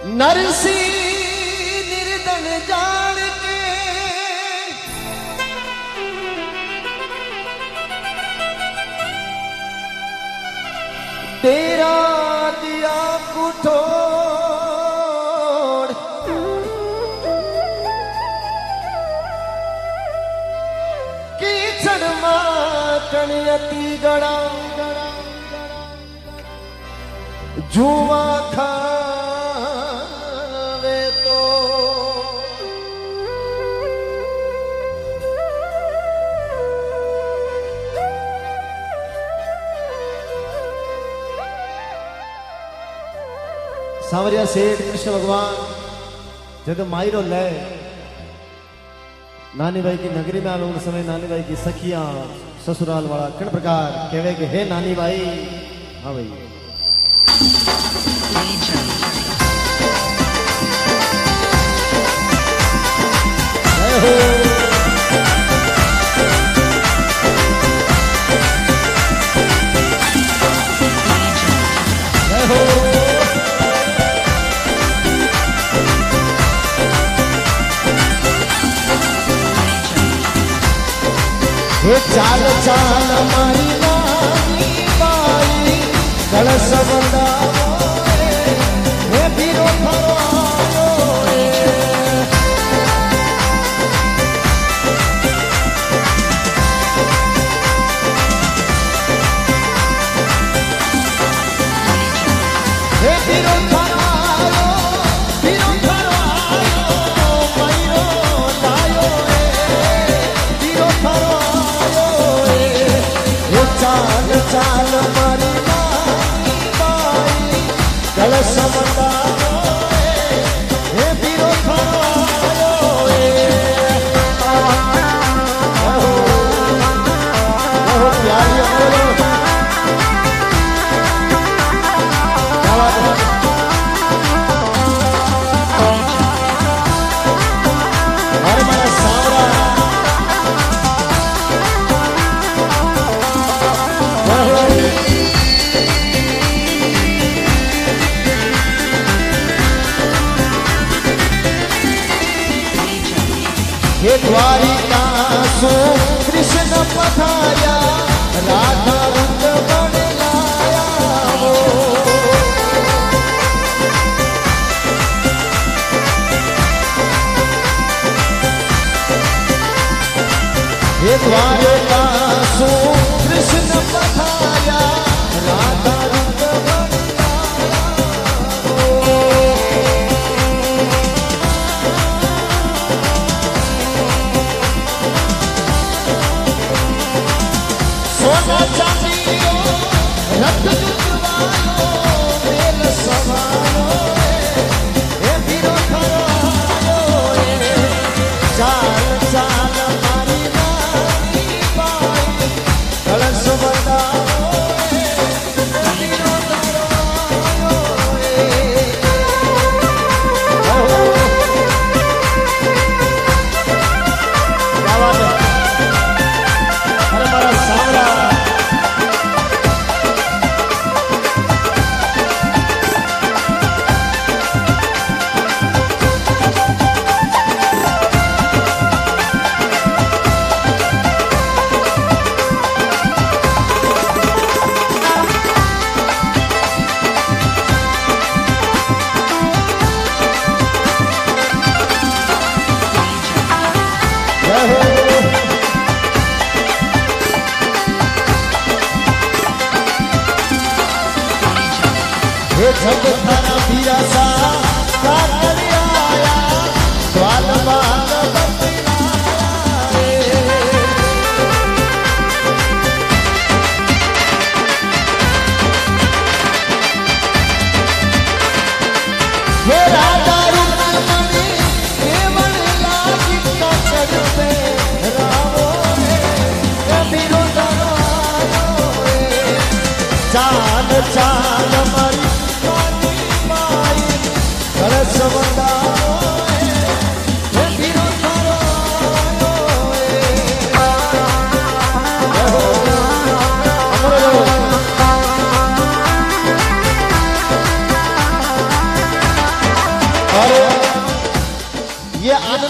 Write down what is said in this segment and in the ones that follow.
नरसी निर्धन जान के तेरा दिया कुठोड़ कीचड़ कणयती गड़ा जुआ खावे तो सांवरिया सेठ कृष्ण भगवान जब मायरो ले नानी भाई की नगरी में आलो समय नानी भाई की सखियां ससुराल वाला किन प्रकार कहवे कि हे नानी भाई। हाँ भाई जय हो जय हो हे चाल चाल मारी नानी बाई कलश बंदावो हे बीरो फरवायो हे बीरो फरवायो बीरो फरवायो मायरो लायो बीरो फरवायो चाल चाल मारी नानी बाई कलश बंदावो हे बीरो फरवायो प्यारी बोलो हमारा सावरा हे द्वारिका सो कृष्ण पधाया राधा रंग बन लाया हो हे द्वारिका सो कृष्ण पधाया राधा रंग बन लाया हो सोना चांदियो रत्न जुटवायो मेल सवायो हे बीरो फरवायो चाल चाल मारी नानी बाई कलश बंदावो हे बीरो फरवायो क्या बात है। अरे हमारा सावरा हे जब थारा पिया सा काकर आया स्वाल बाल बतलाया हे राजा रुक्मणी केवल लागी काकर पे रावो हे बीरो दरवायो चाल चाल मारी कलश बंदावो हे बीरो फरवायो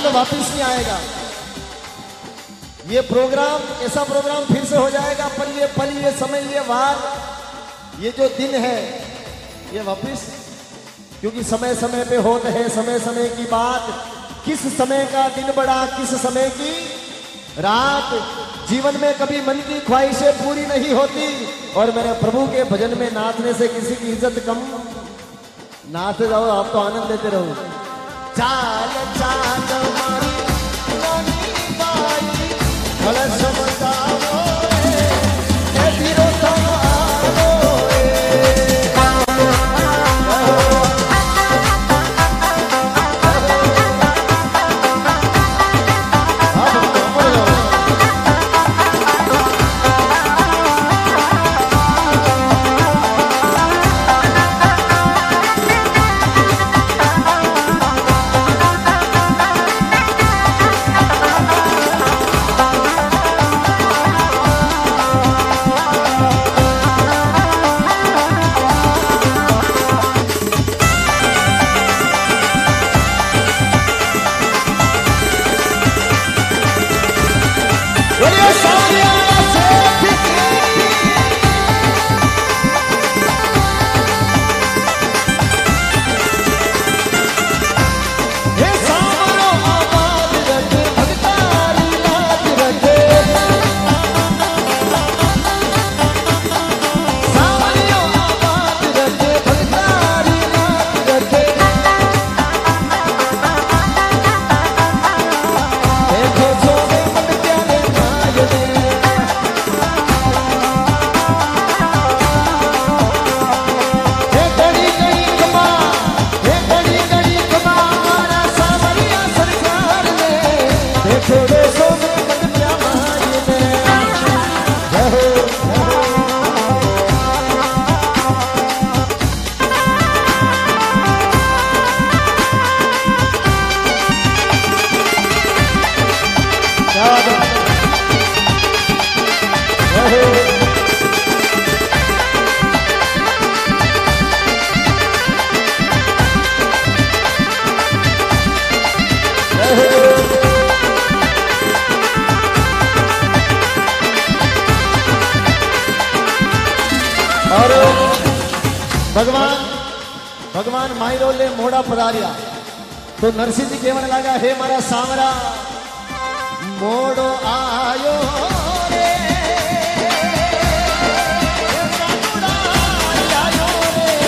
आनंद वापस नहीं आएगा। ये प्रोग्राम ऐसा प्रोग्राम फिर से हो जाएगा, पर ये पल, ये समय, ये वार, ये जो दिन है ये वापस, क्योंकि समय समय पे होता है समय समय की बात। किस समय का दिन बड़ा, किस समय की रात। जीवन में कभी मन की ख्वाहिशें पूरी नहीं होती, और मेरे प्रभु के भजन में नाचने से किसी की इज्जत कम। नाचते जाओ, आप तो आनंद लेते रहो। चाल चाल मारी नानी बाई, कलश बताओ ए धीरो समारो ए। और भगवान मायरोले मोड़ा पधारिया तो नरसिंह जी केवन लगा, हे मारा सांवरा मोड़ो आयो रे, आयो रे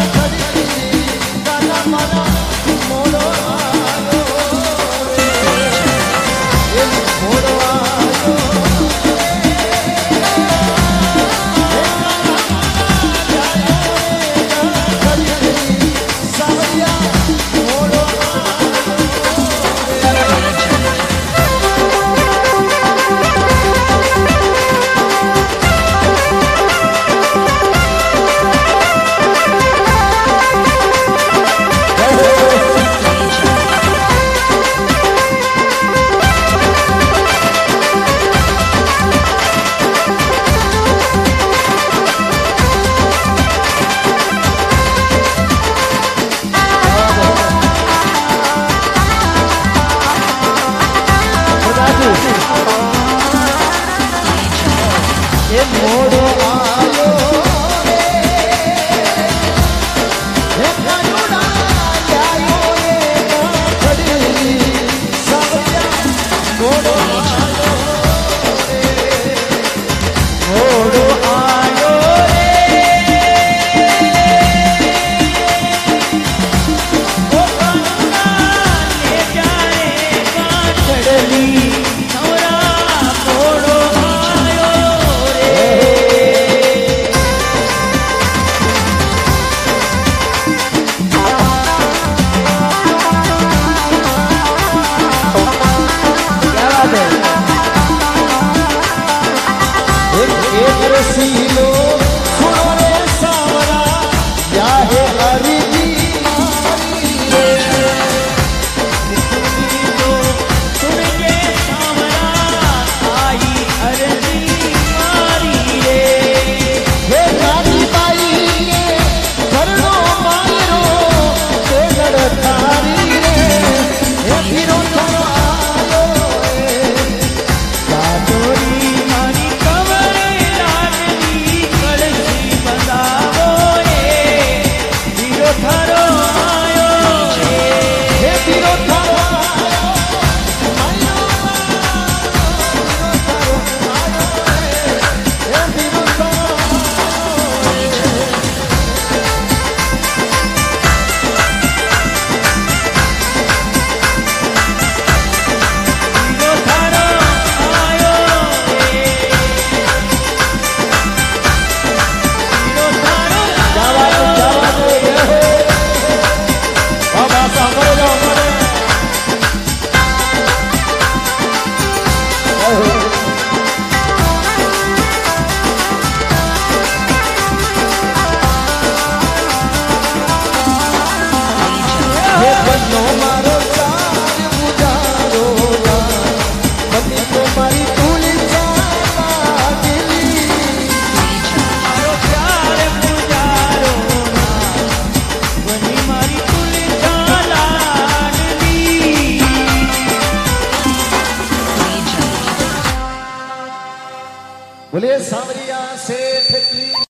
गाना माना मोड़ो आयो रे, मोड़ो आयो નો મારો ચાર બુજારો બની તો મારી તુલી મારો પ્યાર પૂજારો બની મારી તુલી લાડલી બોલે સાવરિયા શેઠ કી